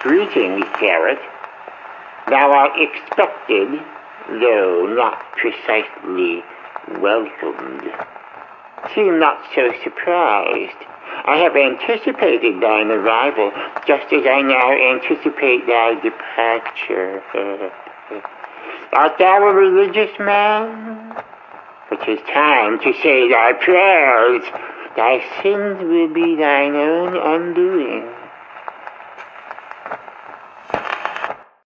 Greetings, Carrot. Thou art expected, though not precisely welcomed. Seem not so surprised. I have anticipated thine arrival, just as I now anticipate thy departure. Art thou a religious man? It is time to say thy prayers. Thy sins will be thine own undoing.